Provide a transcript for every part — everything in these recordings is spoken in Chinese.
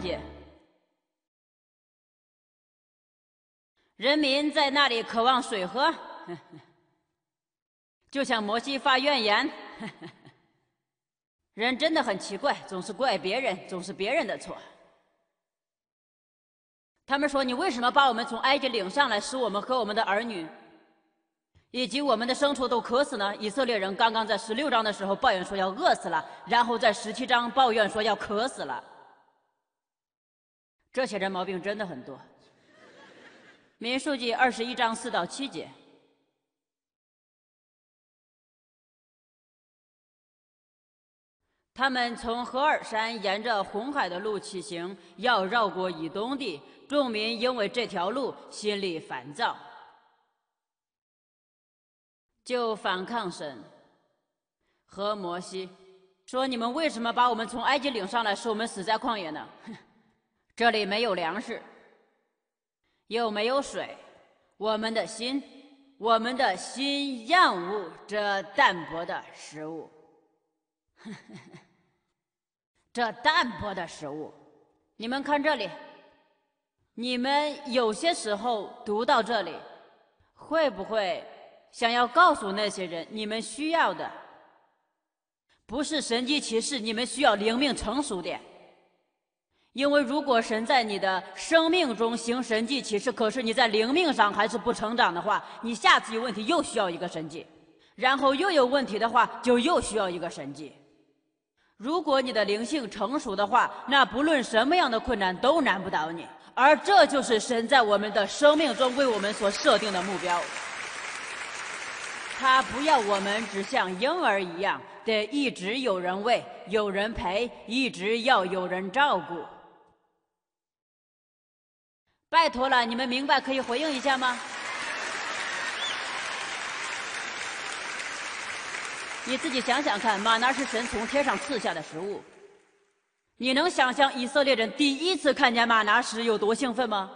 界。人民在那里渴望水喝，就向摩西发怨言。人真的很奇怪，总是怪别人，总是别人的错。他们说：“你为什么把我们从埃及领上来，使我们和我们的儿女以及我们的牲畜都渴死呢？”以色列人刚刚在16章的时候抱怨说要饿死了，然后在17章抱怨说要渴死了。这些人毛病真的很多。民数记21章4到7节。他们从何尔山沿着红海的路起行，要绕过以东地。众民因为这条路心里烦躁，就反抗神和摩西，说：“你们为什么把我们从埃及领上来，使我们死在旷野呢？这里没有粮食，又没有水，我们的心厌恶这淡薄的食物。”这淡薄的食物，你们看这里，你们有些时候读到这里，会不会想要告诉那些人，你们需要的不是神迹奇事，你们需要灵命成熟点。因为如果神在你的生命中行神迹奇事，可是你在灵命上还是不成长的话，你下次有问题又需要一个神迹，然后又有问题的话，就又需要一个神迹。如果你的灵性成熟的话，那不论什么样的困难都难不倒你，而这就是神在我们的生命中为我们所设定的目标。他不要我们只像婴儿一样，得一直有人喂，有人陪，一直要有人照顾。拜托了，你们明白可以回应一下吗？你自己想想看，玛拿是神从天上赐下的食物。你能想象以色列人第一次看见玛拿时有多兴奋吗？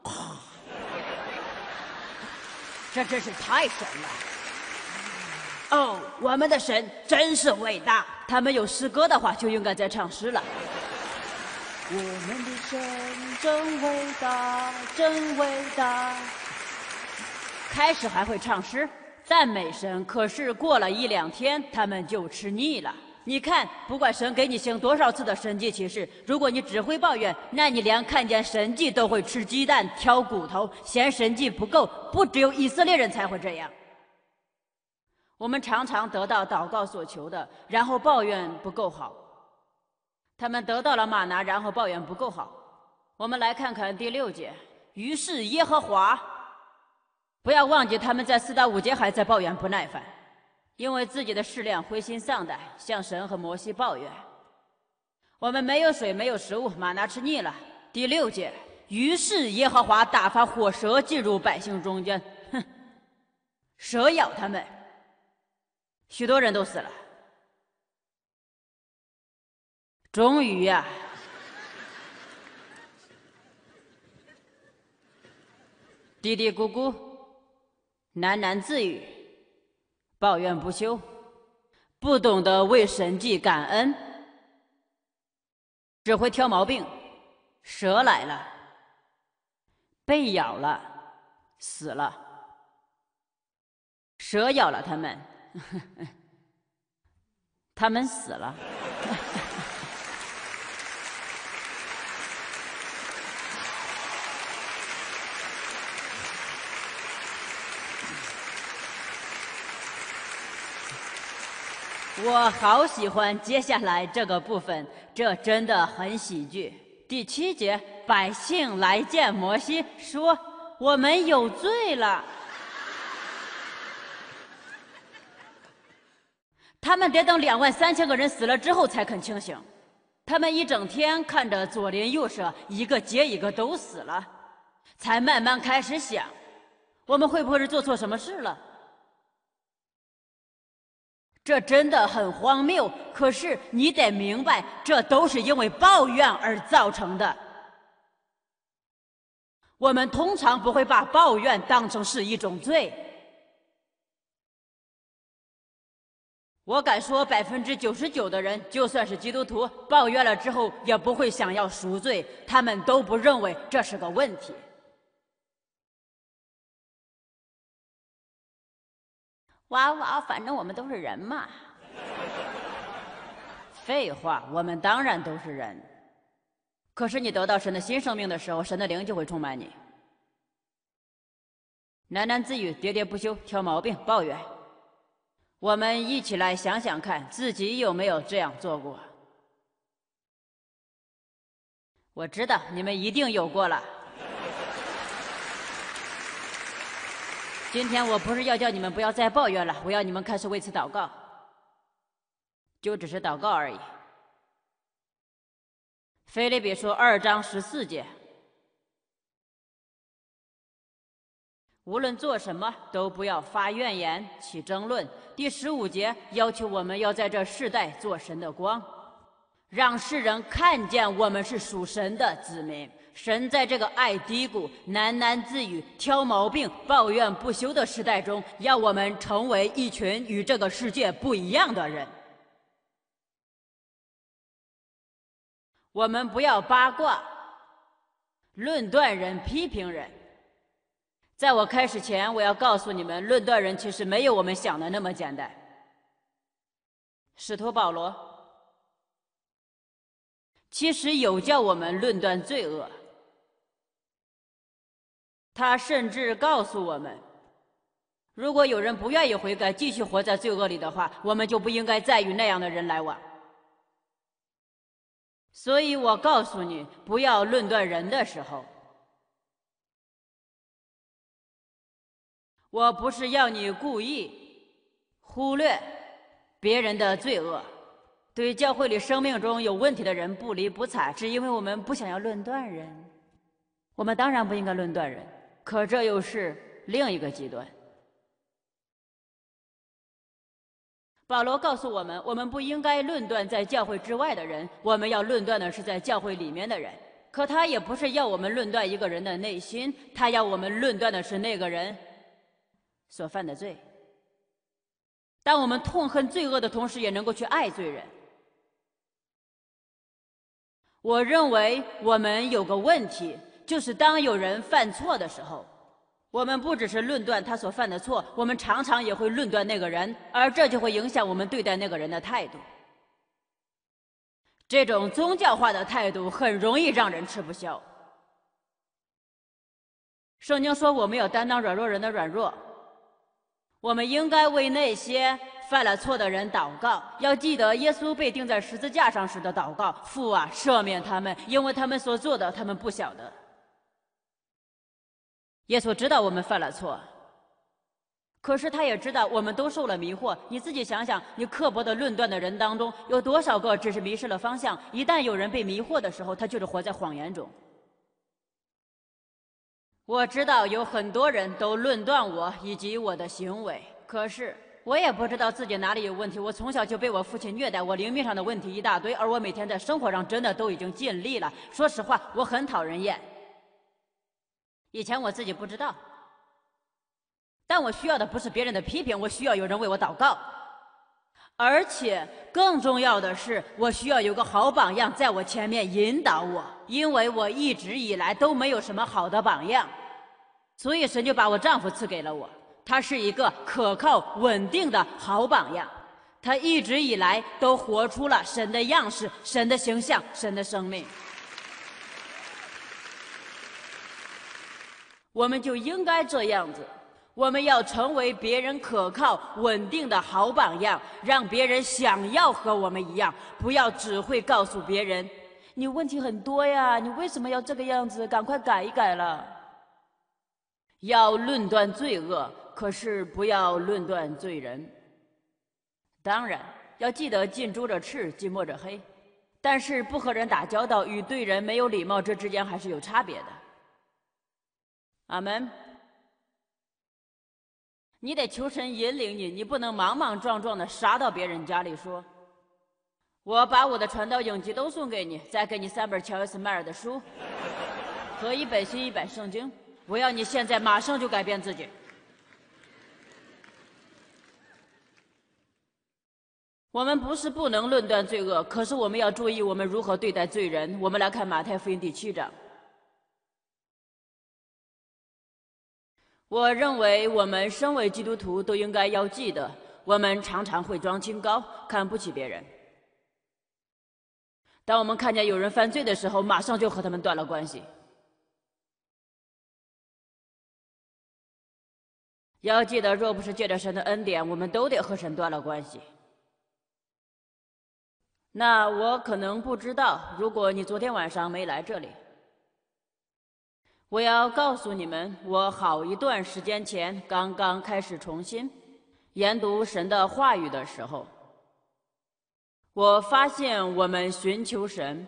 这真是太神了！哦，我们的神真是伟大。他们有诗歌的话，就应该在唱诗了。我们的神真伟大，真伟大。开始还会唱诗赞美神，可是过了1、2天，他们就吃腻了。你看，不管神给你行多少次的神迹奇事，如果你只会抱怨，那你连看见神迹都会吃鸡蛋、挑骨头，嫌神迹不够。不只有以色列人才会这样。我们常常得到祷告所求的，然后抱怨不够好。他们得到了玛拿，然后抱怨不够好。我们来看看第6节。于是耶和华，不要忘记他们在4到5节还在抱怨不耐烦，因为自己的试炼灰心丧胆，向神和摩西抱怨：我们没有水，没有食物，玛拿吃腻了。第6节。于是耶和华打发火蛇进入百姓中间，蛇咬他们，许多人都死了。终于呀，嘀嘀咕咕，喃喃自语，抱怨不休，不懂得为神迹感恩，只会挑毛病。蛇来了，被咬了，死了。蛇咬了他们，他们死了。我好喜欢接下来这个部分，这真的很喜剧。第7节，百姓来见摩西，说：我们有罪了。他们得等23000个人死了之后才肯清醒。他们一整天看着左邻右舍一个接一个都死了，才慢慢开始想，我们会不会是做错什么事了？这真的很荒谬，可是你得明白，这都是因为抱怨而造成的。我们通常不会把抱怨当成是一种罪。 我敢说，99%的人，就算是基督徒，抱怨了之后也不会想要赎罪，他们都不认为这是个问题。哇哇，反正我们都是人嘛。废话，我们当然都是人。可是你得到神的新生命的时候，神的灵就会充满你。喃喃自语，喋喋不休，挑毛病，抱怨。我们一起来想想看，自己有没有这样做过？我知道你们一定有过了。今天我不是要叫你们不要再抱怨了，我要你们开始为此祷告，就只是祷告而已。腓立比书2章14节。无论做什么，都不要发怨言，起争论。第15节要求我们要在这世代做神的光，让世人看见我们是属神的子民。神在这个爱嘀咕、喃喃自语、挑毛病、抱怨不休的时代中，要我们成为一群与这个世界不一样的人。我们不要八卦、论断人、批评人。在我开始前，我要告诉你们，论断人其实没有我们想的那么简单。使徒保罗其实有叫我们论断罪恶，他甚至告诉我们，如果有人不愿意悔改，继续活在罪恶里的话，我们就不应该再与那样的人来往。所以我告诉你，不要论断人的时候，我不是要你故意忽略别人的罪恶，对教会里生命中有问题的人不理不睬，是因为我们不想要论断人。我们当然不应该论断人，可这又是另一个极端。保罗告诉我们，我们不应该论断在教会之外的人，我们要论断的是在教会里面的人。可他也不是要我们论断一个人的内心，他要我们论断的是那个人所犯的罪。当我们痛恨罪恶的同时，也能够去爱罪人。我认为我们有个问题，就是当有人犯错的时候，我们不只是论断他所犯的错，我们常常也会论断那个人，而这就会影响我们对待那个人的态度。这种宗教化的态度很容易让人吃不消。圣经说我们要担当软弱人的软弱，我们应该为那些犯了错的人祷告，要记得耶稣被钉在十字架上时的祷告：父啊，赦免他们，因为他们所做的，他们不晓得。耶稣知道我们犯了错，可是他也知道我们都受了迷惑。你自己想想，你刻薄的论断的人当中，有多少个只是迷失了方向？一旦有人被迷惑的时候，他就是活在谎言中。我知道有很多人都论断我以及我的行为，可是我也不知道自己哪里有问题。我从小就被我父亲虐待，我灵命上的问题一大堆，而我每天在生活上真的都已经尽力了。说实话，我很讨人厌。以前我自己不知道，但我需要的不是别人的批评，我需要有人为我祷告。而且更重要的是，我需要有个好榜样在我前面引导我，因为我一直以来都没有什么好的榜样，所以神就把我丈夫赐给了我。他是一个可靠稳定的好榜样，他一直以来都活出了神的样式、神的形象、神的生命。我们就应该这样子，我们要成为别人可靠稳定的好榜样，让别人想要和我们一样，不要只会告诉别人你问题很多呀，你为什么要这个样子，赶快改一改了。要论断罪恶，可是不要论断罪人。当然要记得近朱者赤，近墨者黑，但是不和人打交道与对人没有礼貌，这之间还是有差别的。阿门。你得求神引领你，你不能莽莽撞撞的杀到别人家里说我把我的传道影集都送给你，再给你3本乔伊斯迈尔的书和1本新译版圣经，我要你现在马上就改变自己。 我们不是不能论断罪恶，可是我们要注意我们如何对待罪人。我们来看马太福音第7章。我认为我们身为基督徒都应该要记得，我们常常会装清高，看不起别人。当我们看见有人犯罪的时候，马上就和他们断了关系。要记得，若不是借着神的恩典，我们都得和神断了关系。那我可能不知道，如果你昨天晚上没来这里，我要告诉你们，我好一段时间前刚刚开始重新研读神的话语的时候，我发现我们寻求神，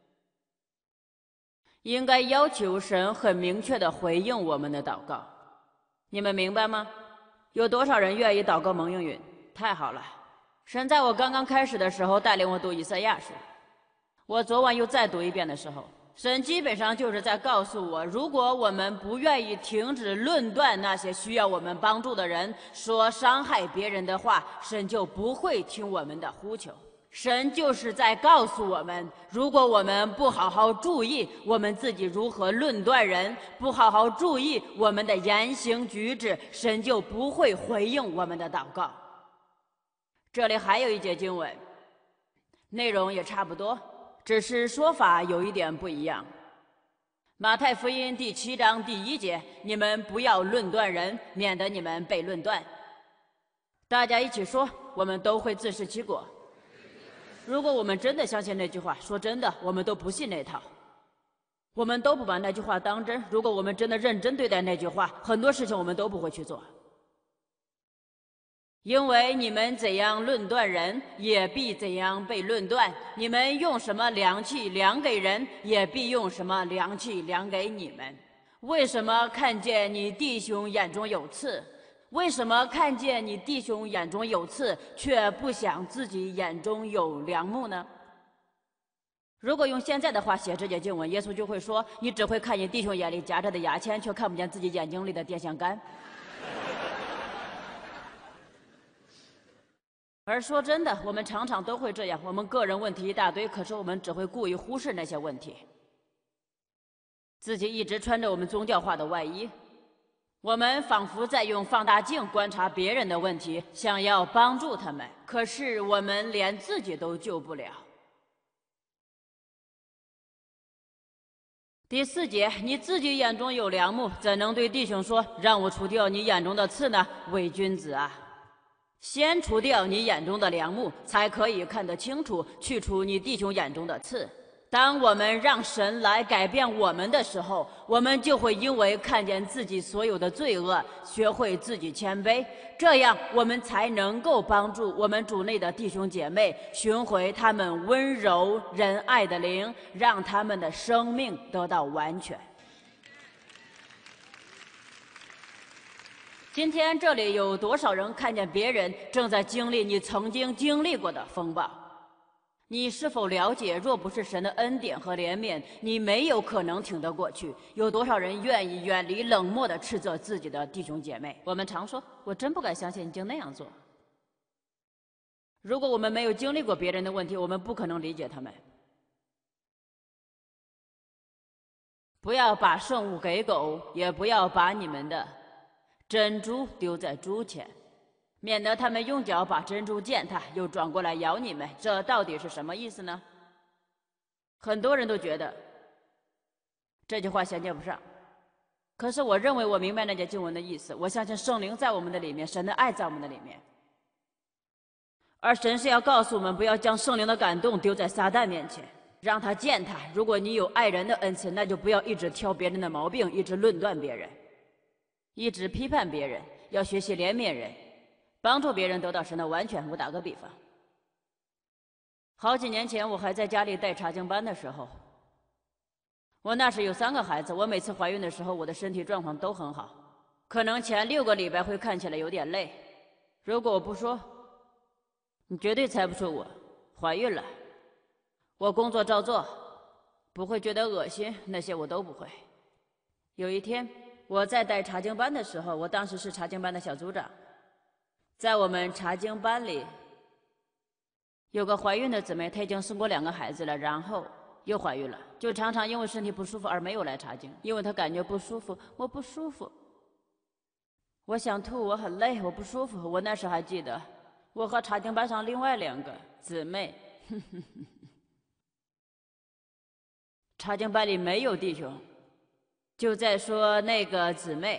应该要求神很明确地回应我们的祷告。你们明白吗？有多少人愿意祷告蒙应允？太好了！神在我刚刚开始的时候带领我读以赛亚书，我昨晚又再读一遍的时候，神基本上就是在告诉我，如果我们不愿意停止论断那些需要我们帮助的人，说伤害别人的话，神就不会听我们的呼求。神就是在告诉我们，如果我们不好好注意我们自己如何论断人，不好好注意我们的言行举止，神就不会回应我们的祷告。这里还有一节经文，内容也差不多，只是说法有一点不一样。马太福音第7章第1节，你们不要论断人，免得你们被论断。大家一起说，我们都会自食其果。如果我们真的相信那句话，说真的，我们都不信那套，我们都不把那句话当真。如果我们真的认真对待那句话，很多事情我们都不会去做。因为你们怎样论断人，也必怎样被论断；你们用什么量器量给人，也必用什么量器量给你们。为什么看见你弟兄眼中有刺？为什么看见你弟兄眼中有刺，却不想自己眼中有梁木呢？如果用现在的话写这节经文，耶稣就会说：你只会看见弟兄眼里夹着的牙签，却看不见自己眼睛里的电线杆。而说真的，我们常常都会这样，我们个人问题一大堆，可是我们只会故意忽视那些问题，自己一直穿着我们宗教化的外衣，我们仿佛在用放大镜观察别人的问题，想要帮助他们，可是我们连自己都救不了。第4节，你自己眼中有梁木，怎能对弟兄说，让我除掉你眼中的刺呢？伪君子啊！先除掉你眼中的梁木，才可以看得清楚，去除你弟兄眼中的刺。当我们让神来改变我们的时候，我们就会因为看见自己所有的罪恶，学会自己谦卑，这样我们才能够帮助我们主内的弟兄姐妹寻回他们温柔仁爱的灵，让他们的生命得到完全。今天这里有多少人看见别人正在经历你曾经经历过的风暴？你是否了解，若不是神的恩典和怜悯，你没有可能挺得过去？有多少人愿意远离冷漠地斥责自己的弟兄姐妹？我们常说，我真不敢相信你竟那样做。如果我们没有经历过别人的问题，我们不可能理解他们。不要把圣物给狗，也不要把你们的珍珠丢在猪前，免得他们用脚把珍珠践踏，又转过来咬你们。这到底是什么意思呢？很多人都觉得这句话衔接不上，可是我认为我明白那节经文的意思。我相信圣灵在我们的里面，神的爱在我们的里面，而神是要告诉我们，不要将圣灵的感动丢在撒旦面前，让他践踏。如果你有爱人的恩赐，那就不要一直挑别人的毛病，一直论断别人，一直批判别人，要学习怜悯人，帮助别人得到神的完全。我打个比方，好几年前我还在家里带查经班的时候，我那时有3个孩子，我每次怀孕的时候，我的身体状况都很好，可能前6个礼拜会看起来有点累。如果我不说，你绝对猜不出我怀孕了。我工作照做，不会觉得恶心，那些我都不会。有一天我在带查经班的时候，我当时是查经班的小组长，在我们查经班里有个怀孕的姊妹，她已经生过2个孩子了，然后又怀孕了，就常常因为身体不舒服而没有来查经，因为她感觉不舒服，我不舒服，我想吐，我很累，我不舒服。我那时还记得，我和查经班上另外2个姊妹，查经班里没有弟兄，就在说那个姊妹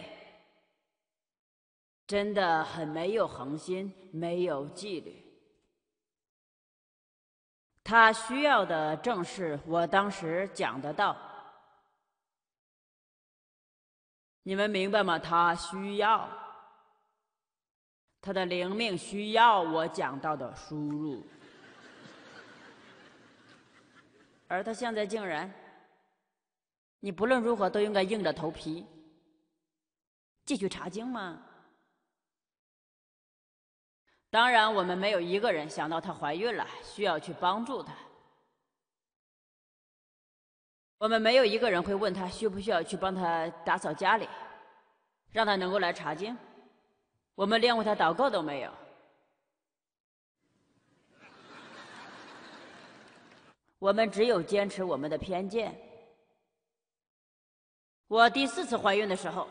真的很没有恒心，没有纪律。她需要的正是我当时讲的道，你们明白吗？她需要，她的灵命需要我讲到的输入，而她现在竟然，你不论如何都应该硬着头皮继续查经吗？当然，我们没有一个人想到她怀孕了，需要去帮助她。我们没有一个人会问她需不需要去帮她打扫家里，让她能够来查经。我们连为她祷告都没有。我们只有坚持我们的偏见。我第4次怀孕的时候，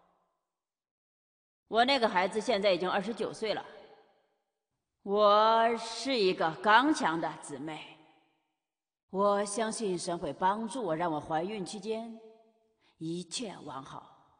我那个孩子现在已经29岁了。我是一个刚强的姊妹，我相信神会帮助我，让我怀孕期间一切完好。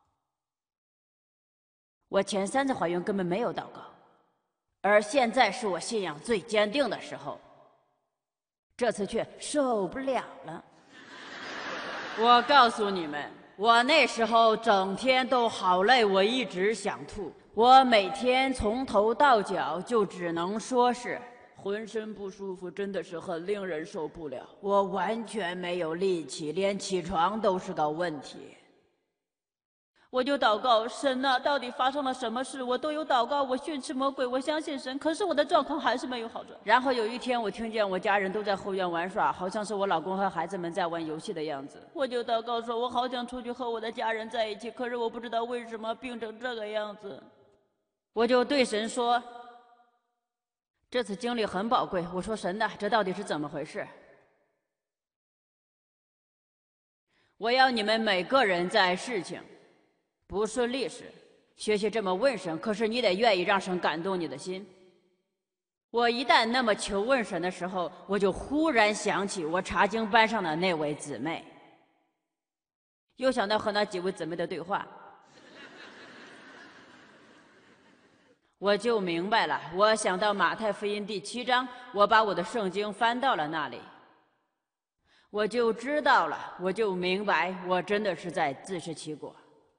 我前3次怀孕根本没有祷告，而现在是我信仰最坚定的时候，这次却受不了了。我告诉你们，我那时候整天都好累，我一直想吐。我每天从头到脚就只能说是浑身不舒服，真的是很令人受不了。我完全没有力气，连起床都是个问题。我就祷告，神啊，到底发生了什么事？我都有祷告，我训斥魔鬼，我相信神，可是我的状况还是没有好转。然后有一天，我听见我家人都在后院玩耍，好像是我老公和孩子们在玩游戏的样子。我就祷告说，我好想出去和我的家人在一起，可是我不知道为什么病成这个样子。我就对神说，这次经历很宝贵。我说，神呐，这到底是怎么回事？我要你们每个人在事情不顺利时学习这么问神，可是你得愿意让神感动你的心。我一旦那么求问神的时候，我就忽然想起我查经班上的那位姊妹，又想到和那几位姊妹的对话，我就明白了。我想到马太福音第7章，我把我的圣经翻到了那里，我就知道了，我就明白，我真的是在自食其果。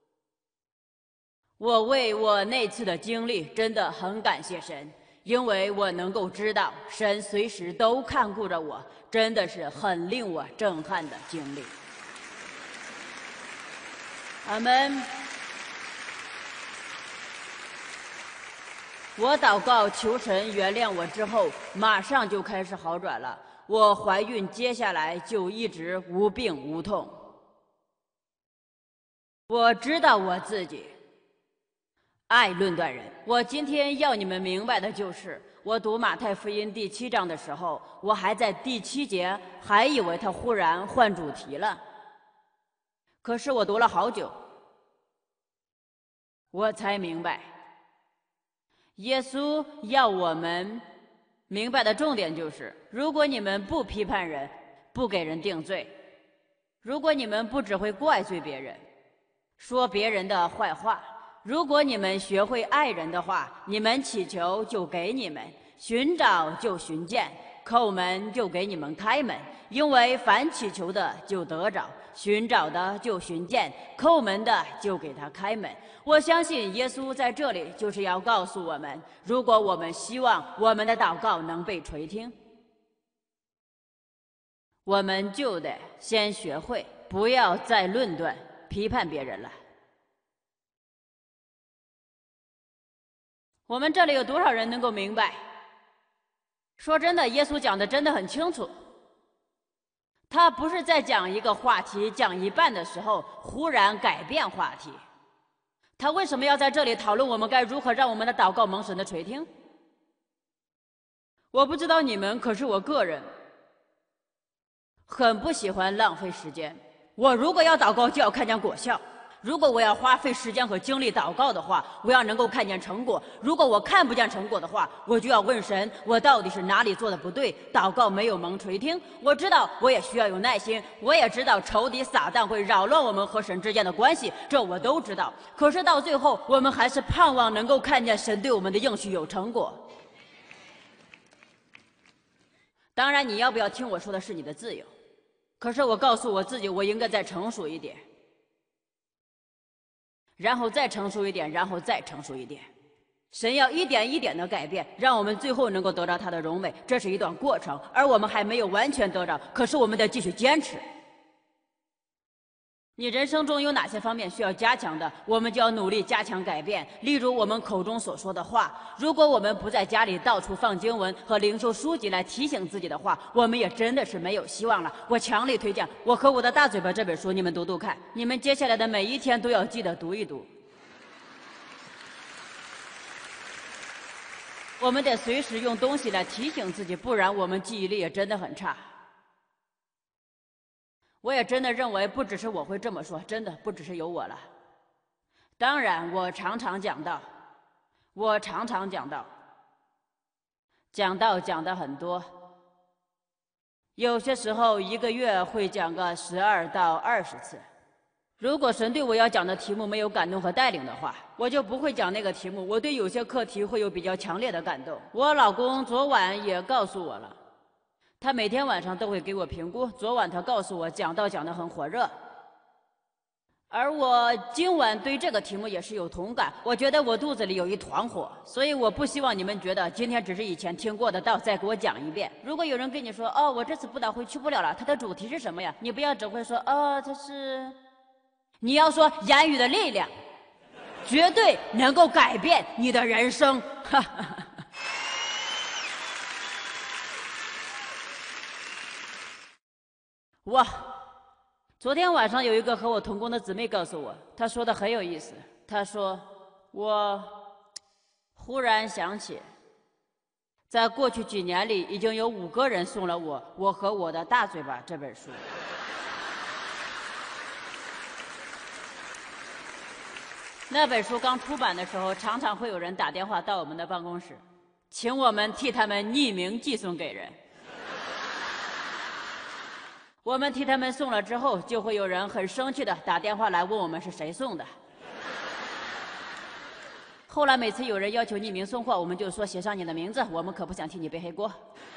我为我那次的经历真的很感谢神，因为我能够知道神随时都看顾着我，真的是很令我震撼的经历。阿们。我祷告求神原谅我之后，马上就开始好转了。我怀孕接下来就一直无病无痛。我知道我自己爱论断人。我今天要你们明白的就是，我读马太福音第7章的时候，我还在第7节，还以为他忽然换主题了。可是我读了好久，我才明白，耶稣要我们明白的重点就是，如果你们不批判人，不给人定罪，如果你们不只会怪罪别人，说别人的坏话，如果你们学会爱人的话，你们祈求就给你们，寻找就寻见，叩门就给你们开门。因为凡祈求的就得着，寻找的就寻见，叩门的就给他开门。我相信耶稣在这里就是要告诉我们，如果我们希望我们的祷告能被垂听，我们就得先学会不要再论断批判别人了。我们这里有多少人能够明白？说真的，耶稣讲的真的很清楚，他不是在讲一个话题，讲一半的时候忽然改变话题。他为什么要在这里讨论我们该如何让我们的祷告蒙神的垂听？ 我不知道你们，可是我个人很不喜欢浪费时间。我如果要祷告，就要看见果效。如果我要花费时间和精力祷告的话，我要能够看见成果。如果我看不见成果的话，我就要问神，我到底是哪里做的不对？祷告没有蒙垂听。我知道，我也需要有耐心。我也知道仇敌撒旦会扰乱我们和神之间的关系，这我都知道。可是到最后，我们还是盼望能够看见神对我们的应许有成果。当然，你要不要听我说的是你的自由。可是我告诉我自己，我应该再成熟一点。然后再成熟一点，然后再成熟一点。神要一点一点的改变，让我们最后能够得到他的荣美。这是一段过程，而我们还没有完全得到，可是我们得继续坚持。你人生中有哪些方面需要加强的，我们就要努力加强改变。例如我们口中所说的话，如果我们不在家里到处放经文和灵修书籍来提醒自己的话，我们也真的是没有希望了。我强烈推荐《我和我的大嘴巴》这本书，你们读读看。你们接下来的每一天都要记得读一读。我们得随时用东西来提醒自己，不然我们记忆力也真的很差。我也真的认为，不只是我会这么说，真的不只是有我了。当然，我常常讲道，讲的很多。有些时候一个月会讲个12到20次。如果神对我要讲的题目没有感动和带领的话，我就不会讲那个题目。我对有些课题会有比较强烈的感动。我老公昨晚也告诉我了。他每天晚上都会给我评估。昨晚他告诉我讲道讲得很火热，而我今晚对这个题目也是有同感。我觉得我肚子里有一团火，所以我不希望你们觉得今天只是以前听过的道，再给我讲一遍。如果有人跟你说，哦，我这次布道会去不了了，它的主题是什么呀？你不要只会说，哦，它是，你要说言语的力量，绝对能够改变你的人生。哈哈哈。哇！昨天晚上有一个和我同工的姊妹告诉我，她说的很有意思。她说：“我忽然想起，在过去几年里，已经有5个人送了我和我的大嘴巴这本书。”那本书刚出版的时候，常常会有人打电话到我们的办公室，请我们替他们匿名寄送给人。我们替他们送了之后，就会有人很生气的打电话来问我们是谁送的。后来每次有人要求匿名送货，我们就说写上你的名字，我们可不想替你背黑锅。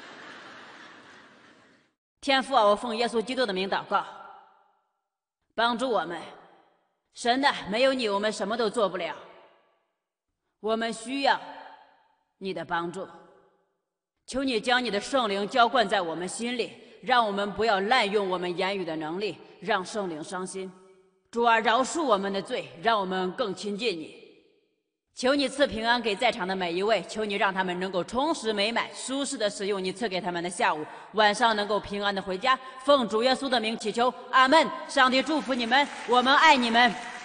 天父啊，我奉耶稣基督的名祷告，帮助我们。神啊，没有你，我们什么都做不了。我们需要你的帮助，求你将你的圣灵浇灌在我们心里。让我们不要滥用我们言语的能力，让圣灵伤心。主啊，饶恕我们的罪，让我们更亲近你。求你赐平安给在场的每一位，求你让他们能够充实美满、舒适的使用你赐给他们的下午、晚上，能够平安的回家。奉主耶稣的名祈求，阿门。上帝祝福你们，我们爱你们。